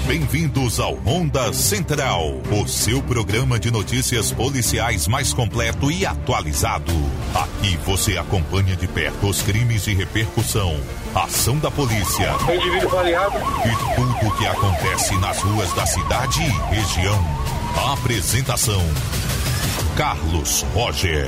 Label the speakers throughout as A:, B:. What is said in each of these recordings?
A: Bem-vindos ao Ronda Central, o seu programa de notícias policiais mais completo e atualizado. Aqui você acompanha de perto os crimes de repercussão, ação da polícia e tudo o que acontece nas ruas da cidade e região. A apresentação: Carlos Roger.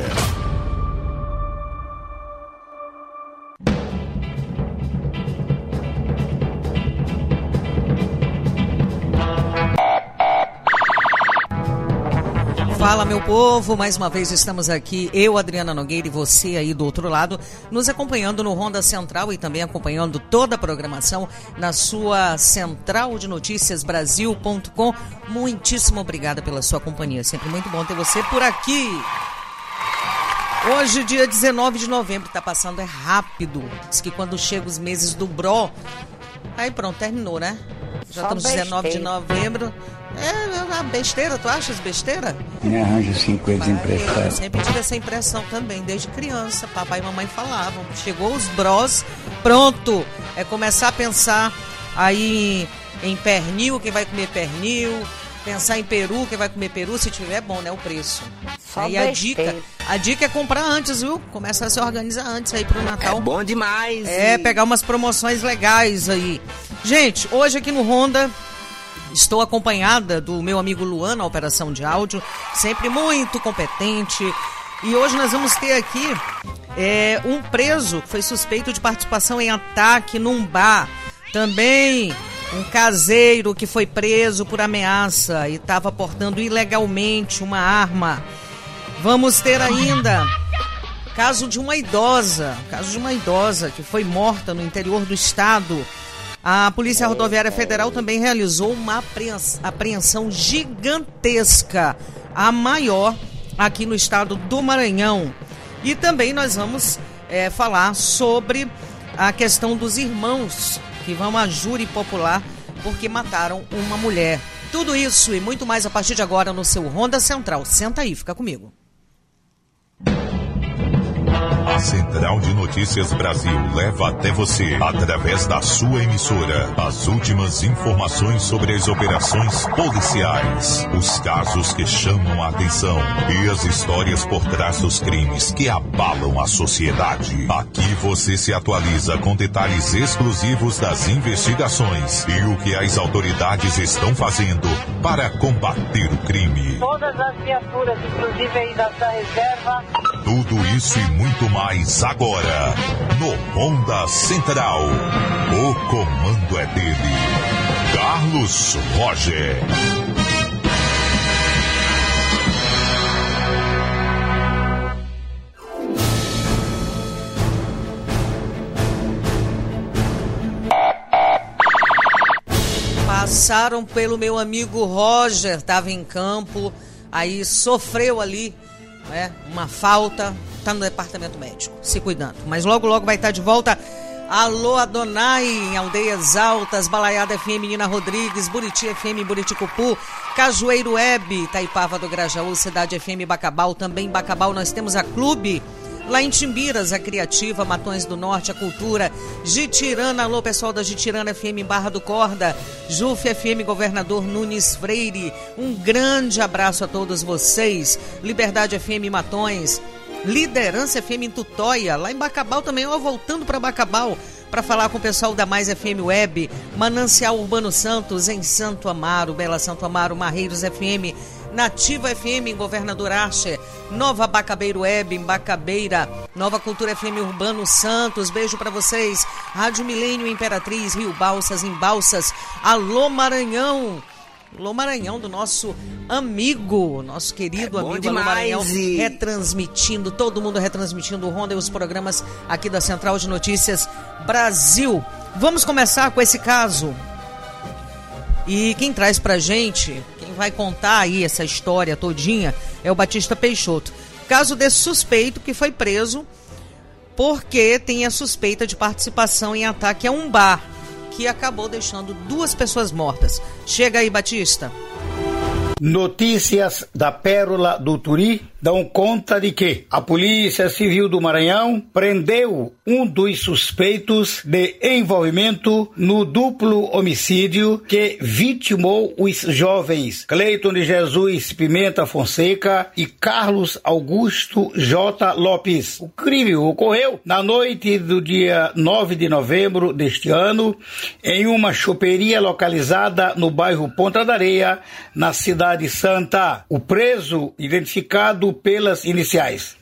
B: Fala, meu povo, mais uma vez estamos aqui, eu, Adriana Nogueira, e você aí do outro lado, nos acompanhando no Ronda Central e também acompanhando toda a programação na sua central de noticias Brasil.com. Muitíssimo obrigada pela sua companhia, sempre muito bom ter você por aqui. Hoje, dia 19 de novembro, tá passando rápido, diz que quando chega os meses do BRO, aí pronto, terminou, né? Já estamos 19 de novembro. É uma besteira, tu achas besteira?
C: Me arranja 50 emprestados.
B: Eu sempre tive essa impressão também, desde criança. Papai e mamãe falavam. Chegou os bros, pronto. É começar a pensar aí em pernil, quem vai comer pernil. Pensar em peru, quem vai comer peru, se tiver bom, né, o preço. E a dica é comprar antes, viu? Começa a se organizar antes aí pro Natal.
D: É bom demais.
B: É, pegar umas promoções legais aí. Gente, hoje aqui no Ronda, estou acompanhada do meu amigo Luan, na operação de áudio, sempre muito competente. E hoje nós vamos ter aqui um preso que foi suspeito de participação em ataque num bar. Também um caseiro que foi preso por ameaça e estava portando ilegalmente uma arma. Vamos ter ainda caso de uma idosa que foi morta no interior do estado. A Polícia Rodoviária Federal também realizou uma apreensão gigantesca, a maior aqui no estado do Maranhão. E também nós vamos falar sobre a questão dos irmãos que vão a júri popular porque mataram uma mulher. Tudo isso e muito mais a partir de agora no seu Ronda Central. Senta aí, fica comigo.
A: A Central de Notícias Brasil leva até você, através da sua emissora, as últimas informações sobre as operações policiais, os casos que chamam a atenção e as histórias por trás dos crimes que abalam a sociedade. Aqui você se atualiza com detalhes exclusivos das investigações e o que as autoridades estão fazendo para combater o crime.
E: Todas as viaturas, inclusive aí da reserva.
A: Tudo isso e muito mais agora, no Ronda Central. O comando é dele, Carlos Roger.
B: Passaram pelo meu amigo Roger, estava em campo, aí sofreu ali uma falta, tá no departamento médico, se cuidando. Mas logo, logo vai estar de volta. Alô, Adonai, em Aldeias Altas, Balaiada FM, Nina Rodrigues, Buriti FM, Buriticupu, Cajueiro Web, Itaipava do Grajaú, Cidade FM, Bacabal, também Bacabal. Nós temos a Clube, lá em Timbiras, a Criativa, Matões do Norte, a Cultura, Jitirana, alô pessoal da Jitirana FM, Barra do Corda, Juf FM, Governador Nunes Freire, um grande abraço a todos vocês, Liberdade FM, Matões, Liderança FM em Tutóia, lá em Bacabal também, voltando para Bacabal, para falar com o pessoal da Mais FM Web, Manancial Urbano Santos, em Santo Amaro, Bela Santo Amaro, Marreiros FM, Nativa FM em Governador Archer, Nova Bacabeiro Web em Bacabeira, Nova Cultura FM Urbano Santos, beijo pra vocês, Rádio Milênio Imperatriz, Rio Balsas em Balsas, alô Maranhão, alô Maranhão do nosso amigo, nosso querido amigo
D: demais.
B: Alô Maranhão, retransmitindo, todo mundo retransmitindo o Ronda e os programas aqui da Central de Notícias Brasil. Vamos começar com esse caso. E quem traz pra gente, quem vai contar aí essa história todinha é o Batista Peixoto. Caso desse suspeito que foi preso porque tem a suspeita de participação em ataque a um bar que acabou deixando 2 pessoas mortas. Chega aí, Batista.
C: Notícias da Pérola do Turi, dão conta de que a Polícia Civil do Maranhão prendeu um dos suspeitos de envolvimento no duplo homicídio que vitimou os jovens Cleiton de Jesus Pimenta Fonseca e Carlos Augusto J. Lopes. O crime ocorreu na noite do dia 9 de novembro deste ano em uma choperia localizada no bairro Ponta da Areia, na Cidade Santa. O preso, identificado pelas iniciais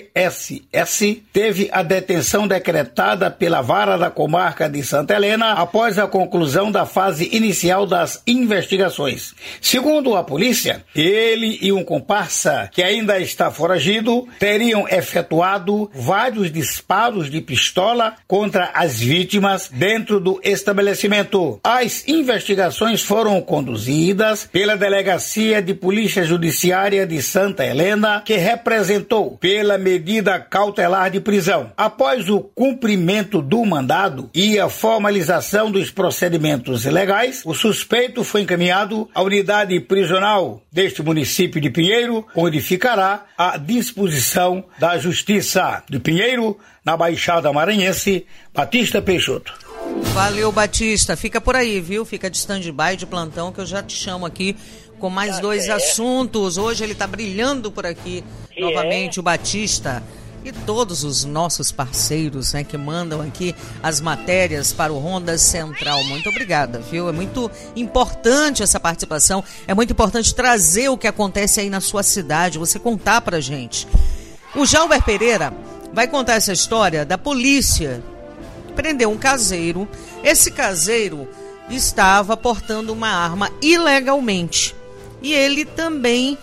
C: DSS, teve a detenção decretada pela Vara da Comarca de Santa Helena após a conclusão da fase inicial das investigações. Segundo a polícia, ele e um comparsa, que ainda está foragido, teriam efetuado vários disparos de pistola contra as vítimas dentro do estabelecimento. As investigações foram conduzidas pela Delegacia de Polícia Judiciária de Santa Helena, que representou pela medida cautelar de prisão. Após o cumprimento do mandado e a formalização dos procedimentos legais, o suspeito foi encaminhado à unidade prisional deste município de Pinheiro, onde ficará à disposição da Justiça. De Pinheiro, na Baixada Maranhense, Batista Peixoto.
B: Valeu, Batista. Fica por aí, viu? Fica de stand-by, de plantão, que eu já te chamo aqui com mais dois assuntos. Hoje ele tá brilhando por aqui novamente, o Batista. E todos os nossos parceiros, né, que mandam aqui as matérias para o Ronda Central. Muito obrigada, viu? É muito importante essa participação, é muito importante trazer o que acontece aí na sua cidade, você contar pra gente. O Jalber Pereira vai contar essa história da polícia que prendeu um caseiro. Esse caseiro estava portando uma arma ilegalmente e ele também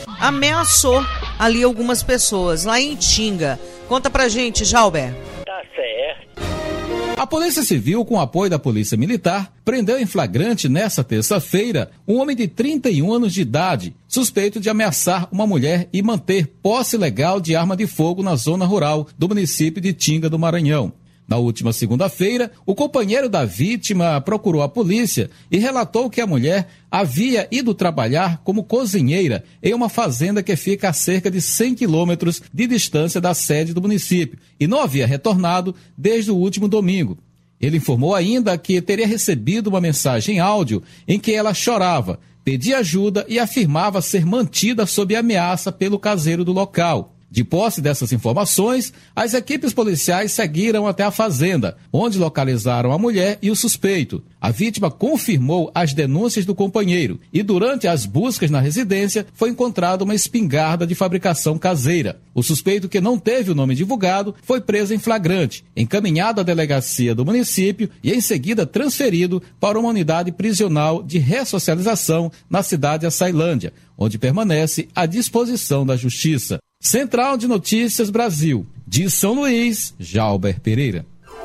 B: ameaçou ali algumas pessoas, lá em Tinga. Conta pra gente, Jalber.
D: Tá certo.
F: A Polícia Civil, com apoio da Polícia Militar, prendeu em flagrante nesta terça-feira um homem de 31 anos de idade, suspeito de ameaçar uma mulher e manter posse ilegal de arma de fogo na zona rural do município de Tinga do Maranhão. Na última segunda-feira, o companheiro da vítima procurou a polícia e relatou que a mulher havia ido trabalhar como cozinheira em uma fazenda que fica a cerca de 100 quilômetros de distância da sede do município e não havia retornado desde o último domingo. Ele informou ainda que teria recebido uma mensagem em áudio em que ela chorava, pedia ajuda e afirmava ser mantida sob ameaça pelo caseiro do local. De posse dessas informações, as equipes policiais seguiram até a fazenda, onde localizaram a mulher e o suspeito. A vítima confirmou as denúncias do companheiro e, durante as buscas na residência, foi encontrada uma espingarda de fabricação caseira. O suspeito, que não teve o nome divulgado, foi preso em flagrante, encaminhado à delegacia do município e, em seguida, transferido para uma unidade prisional de ressocialização na cidade de Açailândia, onde permanece à disposição da Justiça. Central de Notícias Brasil, de São Luís, Jalber Pereira.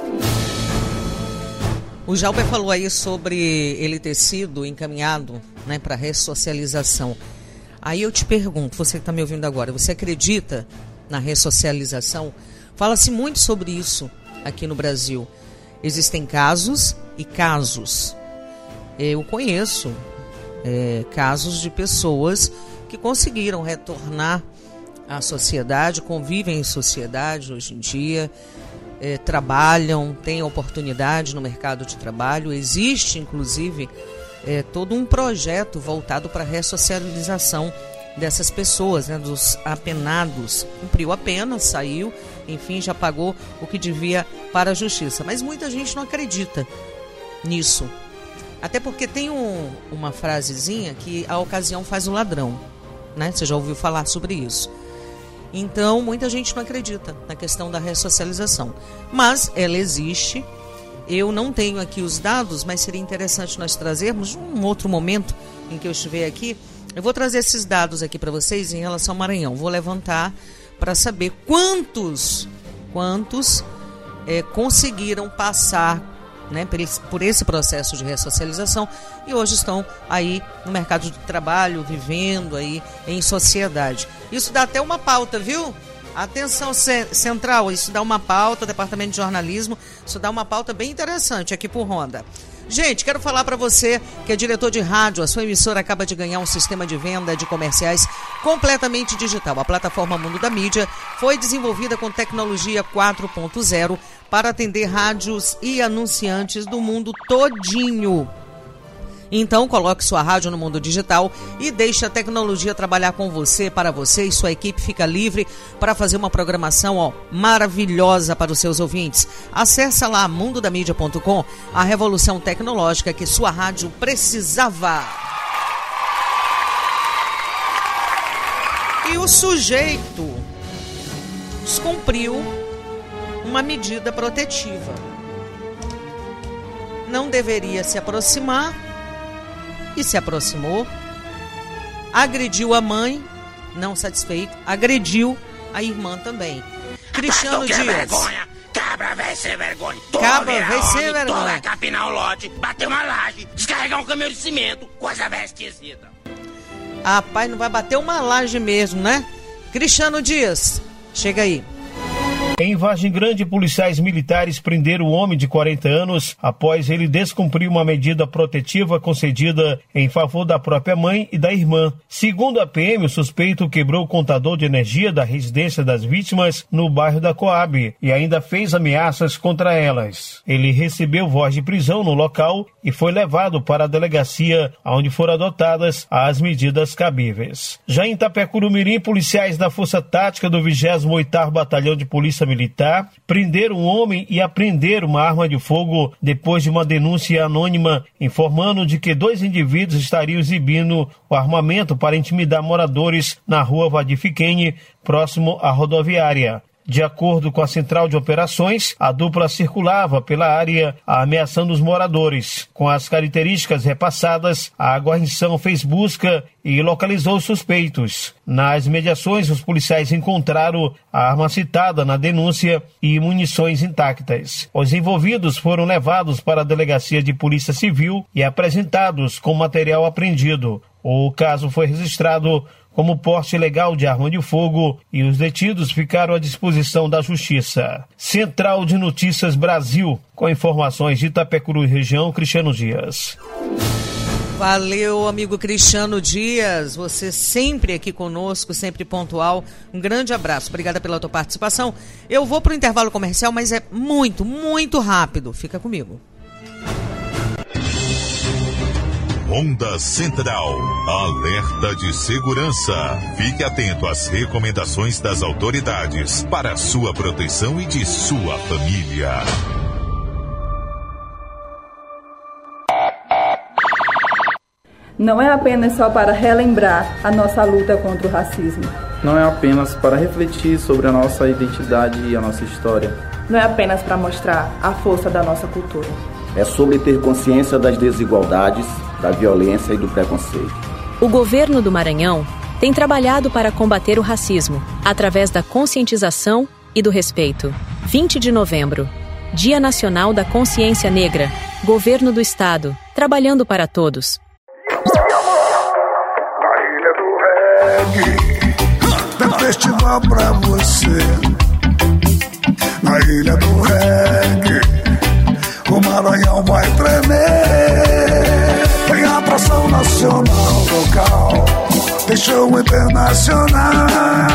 B: O Jalber falou aí sobre ele ter sido encaminhado, né, para ressocialização. Aí eu te pergunto, você que está me ouvindo agora, você acredita na ressocialização? Fala-se muito sobre isso aqui no Brasil. Existem casos e casos. Eu conheço casos de pessoas que conseguiram retornar à sociedade, convivem em sociedade hoje em dia, trabalham, têm oportunidade no mercado de trabalho. Existe, inclusive, todo um projeto voltado para a ressocialização dessas pessoas, né, dos apenados. Cumpriu a pena, saiu, enfim, já pagou o que devia para a justiça. Mas muita gente não acredita nisso. Até porque tem uma frasezinha que a ocasião faz o ladrão, né? Você já ouviu falar sobre isso. Então, muita gente não acredita na questão da ressocialização. Mas ela existe. Eu não tenho aqui os dados, mas seria interessante nós trazermos um outro momento em que eu estiver aqui. Eu vou trazer esses dados aqui para vocês em relação ao Maranhão. Vou levantar para saber quantos conseguiram passar, né, por esse processo de ressocialização e hoje estão aí no mercado de trabalho, vivendo aí em sociedade. Isso dá até uma pauta, viu? Atenção central, isso dá uma pauta, Departamento de Jornalismo, isso dá uma pauta bem interessante aqui por Ronda. Gente, quero falar para você que é diretor de rádio, a sua emissora acaba de ganhar um sistema de venda de comerciais completamente digital. A plataforma Mundo da Mídia foi desenvolvida com tecnologia 4.0 para atender rádios e anunciantes do mundo todinho. Então, coloque sua rádio no mundo digital e deixe a tecnologia trabalhar com você, para você, e sua equipe fica livre para fazer uma programação maravilhosa para os seus ouvintes. Acesse lá mundodamídia.com, a revolução tecnológica que sua rádio precisava. E o sujeito descumpriu uma medida protetiva. Não deveria se aproximar e se aproximou, agrediu a mãe, não satisfeito, agrediu a irmã também. Cristiano Dias.
D: Vergonha. Cabra vai ser vergonha.
B: Cabra vai ser vergonha.
D: Tu vai capinar um lote, bater uma laje, descarregar um caminhão de cimento, coisa velha esquisita.
B: Rapaz, não vai bater uma laje mesmo, né? Cristiano Dias, chega aí.
G: Em Vargem Grande, policiais militares prenderam um homem de 40 anos após ele descumprir uma medida protetiva concedida em favor da própria mãe e da irmã. Segundo a PM, o suspeito quebrou o contador de energia da residência das vítimas no bairro da Coab e ainda fez ameaças contra elas. Ele recebeu voz de prisão no local e foi levado para a delegacia, onde foram adotadas as medidas cabíveis. Já em Itapecuru-Mirim, policiais da Força Tática do 28º Batalhão de Polícia Militar prenderam um homem e apreenderam uma arma de fogo depois de uma denúncia anônima informando de que 2 indivíduos estariam exibindo o armamento para intimidar moradores na rua Vadifiquene, próximo à rodoviária. De acordo com a Central de Operações, a dupla circulava pela área ameaçando os moradores. Com as características repassadas, a guarnição fez busca e localizou os suspeitos. Nas mediações, os policiais encontraram a arma citada na denúncia e munições intactas. Os envolvidos foram levados para a Delegacia de Polícia Civil e apresentados com material apreendido. O caso foi registrado como porte ilegal de arma de fogo e os detidos ficaram à disposição da Justiça. Central de Notícias Brasil, com informações de Itapecuru e região, Cristiano Dias.
B: Valeu, amigo Cristiano Dias, você sempre aqui conosco, sempre pontual. Um grande abraço, obrigada pela tua participação. Eu vou para o intervalo comercial, mas é muito, muito rápido. Fica comigo.
A: Onda Central, alerta de segurança. Fique atento às recomendações das autoridades para a sua proteção e de sua família.
H: Não é apenas só para relembrar a nossa luta contra o racismo.
I: Não é apenas para refletir sobre a nossa identidade e a nossa história.
H: Não é apenas para mostrar a força da nossa cultura.
J: É sobre ter consciência das desigualdades, da violência e do preconceito.
K: O governo do Maranhão tem trabalhado para combater o racismo através da conscientização e do respeito. 20 de novembro, Dia Nacional da Consciência Negra. Governo do Estado, trabalhando para todos.
L: Na Ilha do Reggae, tem festival pra você. Na Ilha do Reggae, o Maranhão vai tremer. Tem atração nacional, local, tem show internacional.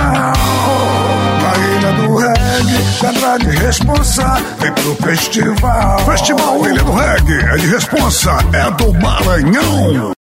L: Na Ilha do Reggae, pedra de responsa, vem pro festival. Festival Ilha do Reggae, é de responsa, é do Maranhão.